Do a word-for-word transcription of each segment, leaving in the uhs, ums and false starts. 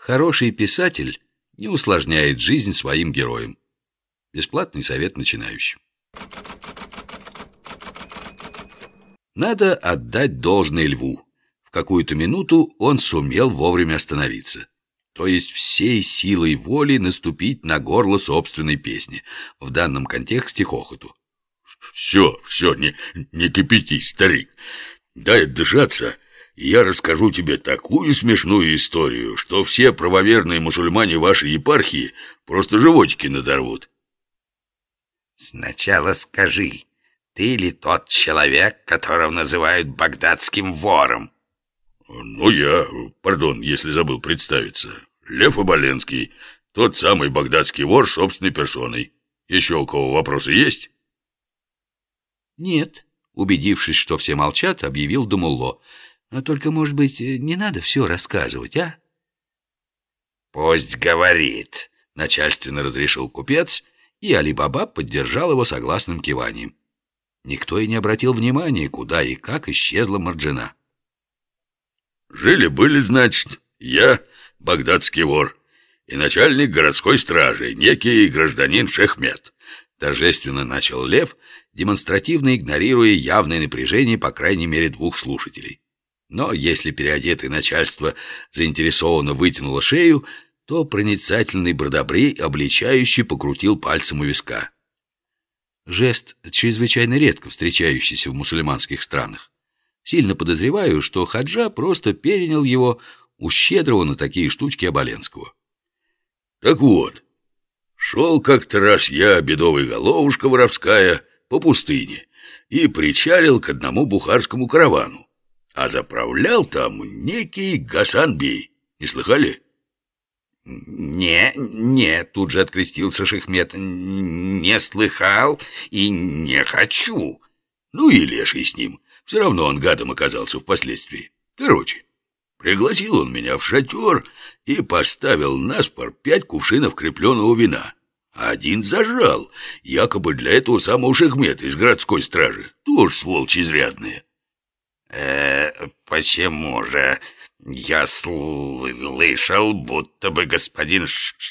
Хороший писатель не усложняет жизнь своим героям. Бесплатный совет начинающим. Надо отдать должное Льву. В какую-то минуту он сумел вовремя остановиться. То есть всей силой воли наступить на горло собственной песни, в данном контексте хохоту. Все, все, не, не кипятись, старик. Дай отдышаться, и я расскажу тебе такую смешную историю, что все правоверные мусульмане вашей епархии просто животики надорвут. Сначала скажи, ты ли тот человек, которого называют багдадским вором? Ну, я, пардон, если забыл представиться. Лев Оболенский, тот самый багдадский вор собственной персоной. Еще у кого вопросы есть? Нет, убедившись, что все молчат, объявил Думулло. А только, может быть, не надо все рассказывать, а? Пусть говорит, начальственно разрешил купец, и Али-Баба поддержал его согласным киванием. Никто и не обратил внимания, куда и как исчезла Марджина. Жили-были, значит, я, багдадский вор, и начальник городской стражи, некий гражданин Шехмет. Торжественно начал Лев, демонстративно игнорируя явное напряжение, по крайней мере, двух слушателей. Но если переодетое начальство заинтересованно вытянуло шею, то проницательный Бродобрей обличающе покрутил пальцем у виска. Жест, чрезвычайно редко встречающийся в мусульманских странах. Сильно подозреваю, что Хаджа просто перенял его у щедрого на такие штучки Оболенского. Так вот, шел как-то раз я, бедовая головушка воровская, по пустыне и причалил к одному бухарскому каравану, а заправлял там некий Гасан-бей. Не слыхали? Не, не, тут же открестился Шехмет. Не слыхал и не хочу. Ну и леший с ним. Все равно он гадом оказался впоследствии. Короче, пригласил он меня в шатер и поставил наспор пять кувшинов крепленого вина. Один зажал, якобы для этого самого Шехмета из городской стражи. Тоже сволочь изрядная. Э, почему же? Я слышал, будто бы господин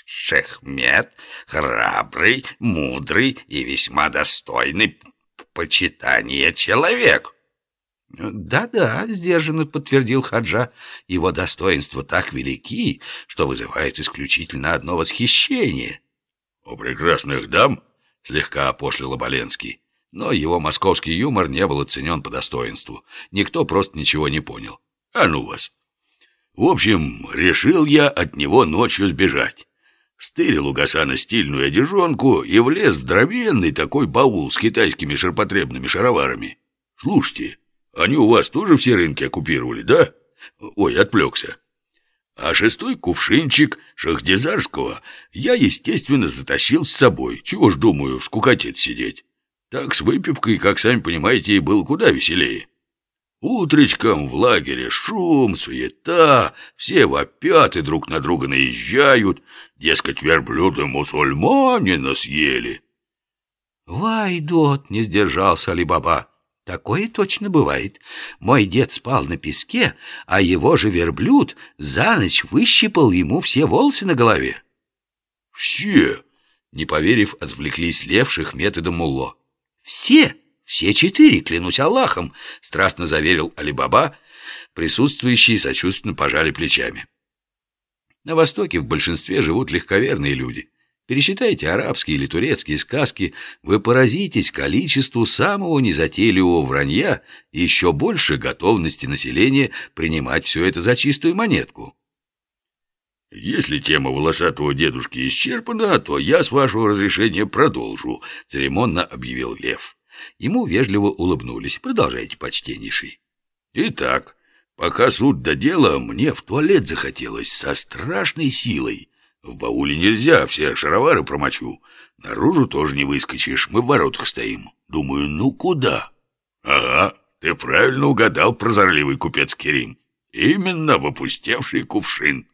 Шехмет храбрый, мудрый и весьма достойный почитания человек. «Да-да», — сдержанно подтвердил Хаджа, — «его достоинства так велики, что вызывают исключительно одно восхищение». «У прекрасных дам?» — слегка опошлил Оболенский. Но его московский юмор не был оценен по достоинству. Никто просто ничего не понял. «А ну вас!» В общем, решил я от него ночью сбежать. Стырил у Гасана стильную одежонку и влез в здоровенный такой баул с китайскими ширпотребными шароварами. Слушайте, они у вас тоже все рынки оккупировали, да? Ой, отвлекся. А шестой кувшинчик шахдизарского я, естественно, затащил с собой. Чего ж, думаю, в скукоте сидеть. Так с выпивкой, как сами понимаете, и было куда веселее. Утречком в лагере шум, суета, все вопят и друг на друга наезжают. Дескать, верблюды мусульманина съели. «Вайдот!» — не сдержался Али-Баба. «Такое точно бывает. Мой дед спал на песке, а его же верблюд за ночь выщипал ему все волосы на голове». «Все!» — не поверив, отвлеклись Лев, Шехмет и Думулло. «Все! Все четыре, клянусь Аллахом!» — страстно заверил Али-Баба. Присутствующие сочувственно пожали плечами. На Востоке в большинстве живут легковерные люди. Пересчитайте арабские или турецкие сказки, вы поразитесь количеству самого незатейливого вранья и еще больше готовности населения принимать все это за чистую монетку. «Если тема волосатого дедушки исчерпана, то я, с вашего разрешения, продолжу», — церемонно объявил Лев. Ему вежливо улыбнулись. «Продолжайте, почтеннейший». «Итак, пока суд до дела, мне в туалет захотелось со страшной силой. В бауле нельзя, все шаровары промочу. Наружу тоже не выскочишь, мы в воротах стоим. Думаю, ну куда?» «Ага, ты правильно угадал, прозорливый купец Керим. Именно в опустевший кувшин».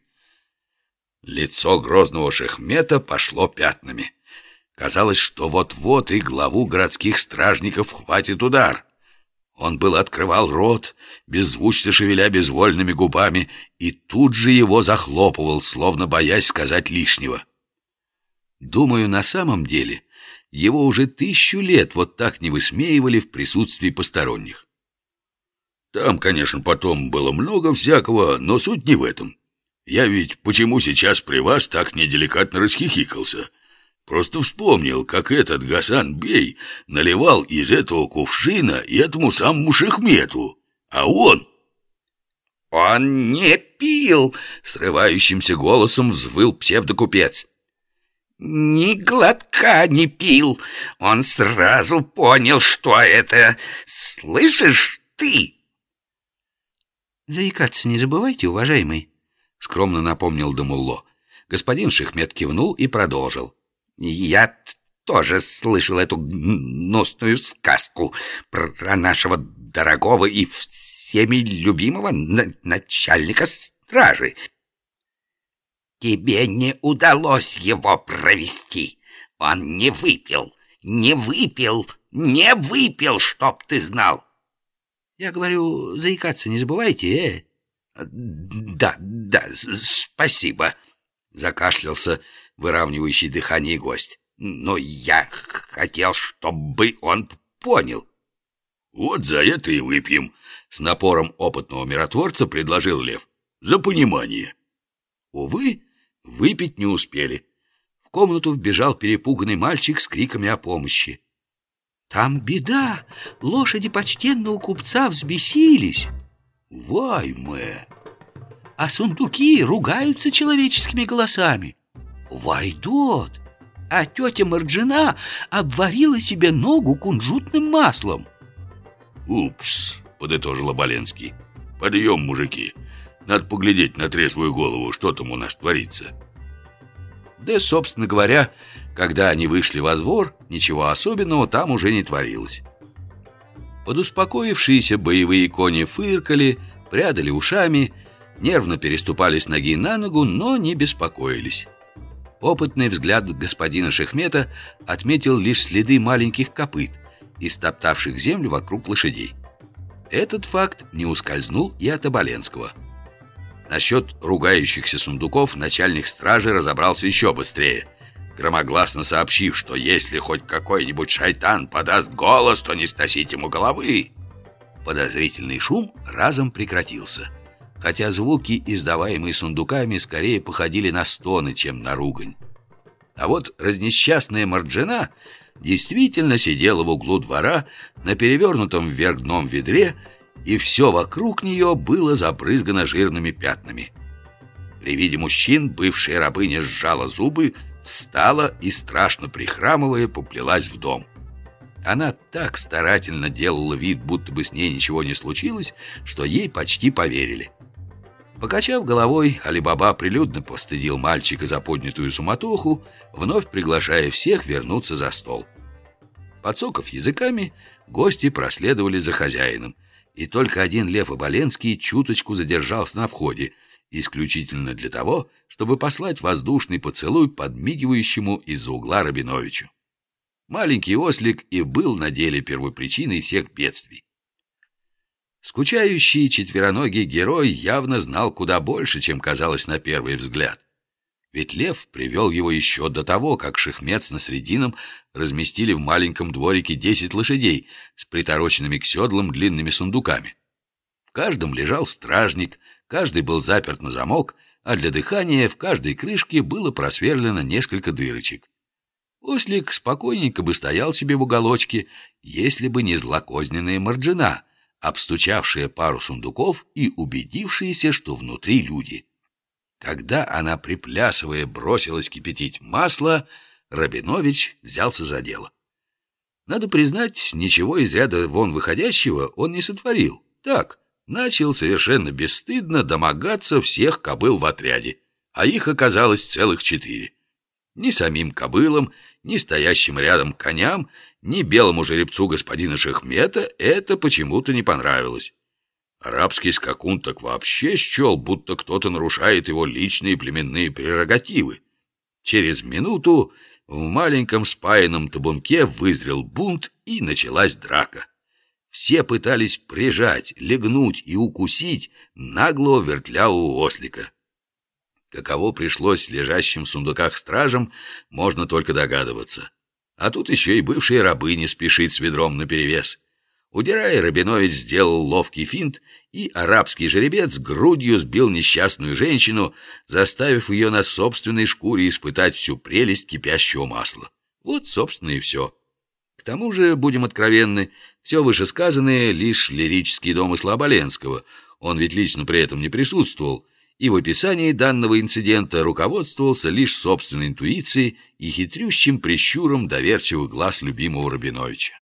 Лицо грозного Шехмета пошло пятнами. Казалось, что вот-вот и главу городских стражников хватит удар. Он был открывал рот, беззвучно шевеля безвольными губами, и тут же его захлопывал, словно боясь сказать лишнего. Думаю, на самом деле его уже тысячу лет вот так не высмеивали в присутствии посторонних. Там, конечно, потом было много всякого, но суть не в этом. Я ведь почему сейчас при вас так неделикатно расхихикался? Просто вспомнил, как этот Гасан-бей наливал из этого кувшина и этому самому Шихмету, а он... «Он не пил!» — срывающимся голосом взвыл псевдокупец. «Ни глотка не пил! Он сразу понял, что это... Слышишь ты?» «Заикаться не забывайте, уважаемый», — скромно напомнил Дамулло. Господин Шихмет кивнул и продолжил. «Я тоже слышал эту гнусную сказку про нашего дорогого и всеми любимого начальника стражи. Тебе не удалось его провести. Он не выпил, не выпил, не выпил, чтоб ты знал». «Я говорю, заикаться не забывайте, э?» «Да, да, спасибо», — закашлялся выравнивающий дыхание гость. «Но я хотел, чтобы он понял». «Вот за это и выпьем», — с напором опытного миротворца предложил Лев. «За понимание». Увы, выпить не успели. В комнату вбежал перепуганный мальчик с криками о помощи. «Там беда! Лошади почтенного купца взбесились!» «Вайме!» «А сундуки ругаются человеческими голосами!» «Вайдот!» «А тетя Марджина обварила себе ногу кунжутным маслом!» «Упс!» — подытожил Оболенский. «Подъем, мужики! Надо поглядеть на трезвую голову, что там у нас творится». Да, собственно говоря, когда они вышли во двор, ничего особенного там уже не творилось. Подуспокоившиеся боевые кони фыркали, прядали ушами, нервно переступали с ноги на ногу, но не беспокоились. Опытный взгляд господина Шихмета отметил лишь следы маленьких копыт, истоптавших землю вокруг лошадей. Этот факт не ускользнул и от Оболенского. Насчет ругающихся сундуков начальник стражи разобрался еще быстрее, громогласно сообщив, что если хоть какой-нибудь шайтан подаст голос, то не сносить ему головы. Подозрительный шум разом прекратился, хотя звуки, издаваемые сундуками, скорее походили на стоны, чем на ругань. А вот разнесчастная Марджина действительно сидела в углу двора на перевернутом вверх дном ведре, и все вокруг нее было забрызгано жирными пятнами. При виде мужчин бывшая рабыня сжала зубы, встала и, страшно прихрамывая, поплелась в дом. Она так старательно делала вид, будто бы с ней ничего не случилось, что ей почти поверили. Покачав головой, Али-Баба прилюдно постыдил мальчика за поднятую суматоху, вновь приглашая всех вернуться за стол. Подсоков языками, гости проследовали за хозяином, и только один Лев Оболенский чуточку задержался на входе, исключительно для того, чтобы послать воздушный поцелуй подмигивающему из-за угла Рабиновичу. Маленький ослик и был на деле первопричиной всех бедствий. Скучающий четвероногий герой явно знал куда больше, чем казалось на первый взгляд. Ведь Лев привел его еще до того, как Шихмет с Насредином разместили в маленьком дворике десять лошадей с притороченными к седлам длинными сундуками. В каждом лежал стражник, каждый был заперт на замок, а для дыхания в каждой крышке было просверлено несколько дырочек. Ослик спокойненько бы стоял себе в уголочке, если бы не злокозненная Марджина, обстучавшая пару сундуков и убедившаяся, что внутри люди. Когда она, приплясывая, бросилась кипятить масло, Рабинович взялся за дело. Надо признать, ничего из ряда вон выходящего он не сотворил. Так, начал совершенно бесстыдно домогаться всех кобыл в отряде, а их оказалось целых четыре. Ни самим кобылам, ни стоящим рядом коням, ни белому жеребцу господина Шихмета это почему-то не понравилось. Арабский скакун так вообще счел, будто кто-то нарушает его личные племенные прерогативы. Через минуту в маленьком спаянном табунке вызрел бунт, и началась драка. все пытались прижать, легнуть и укусить наглого вертлявого ослика. Каково пришлось лежащим в сундуках стражам, можно только догадываться. А тут еще и бывшая рабыня спешит с ведром наперевес. Удирая, Рабинович сделал ловкий финт, и арабский жеребец грудью сбил несчастную женщину, заставив ее на собственной шкуре испытать всю прелесть кипящего масла. Вот, собственно, и все. К тому же, будем откровенны, все вышесказанное — лишь лирические домыслы Оболенского. Он ведь лично при этом не присутствовал, и в описании данного инцидента руководствовался лишь собственной интуицией и хитрющим прищуром доверчивых глаз любимого Рабиновича.